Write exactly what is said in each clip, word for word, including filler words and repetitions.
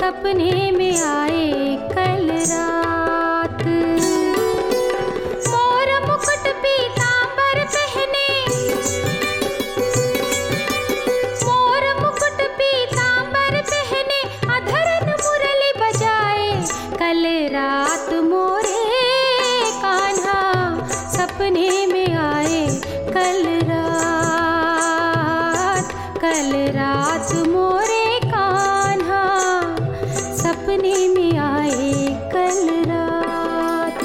सपने में आए कल रात। मोर मुकुट पीतांबर पहने, मोर मुकुट पीतांबर पहने, अधरन मुरली बजाए कल रात मोरे कान्हा सपने में आए कल रात। कल रात मोरे कान्हा सपने में आए कल रात।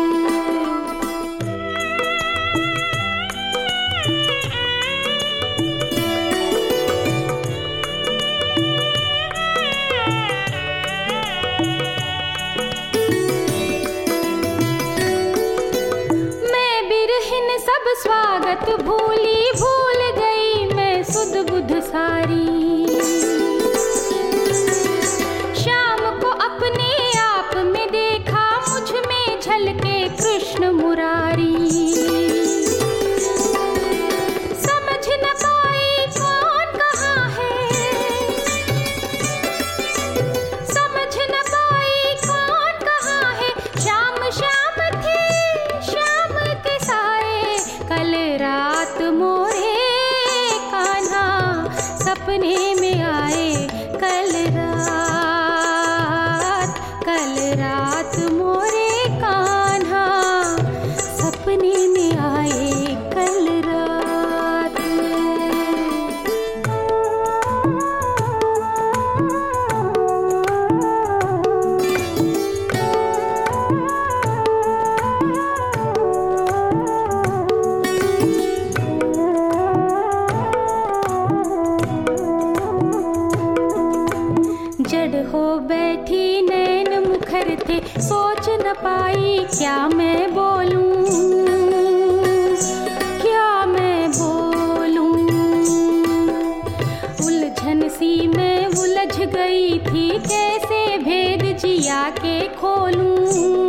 मैं बिरहिन सब स्वागत भूली, भूल गई मैं सुध बुध सारी। शाम को अपने आप में देखा, मुझ में झलके कृष्ण मुरारी। समझ न पाई कौन कहाँ है, समझ न पाई कौन कहाँ है। श्याम श्याम थे श्याम के साए कल रात मोरे कान्हा सपने में आए कल रात। कल रात मोरे कान्हा सपने में आए कल रात। जड़ हो बैठी नैन मुखर थे, सोच न पाई क्या मैं बोलूं, क्या मैं बोलूं। उलझन सी मैं उलझ गई थी, कैसे भेद जिया के खोलूं।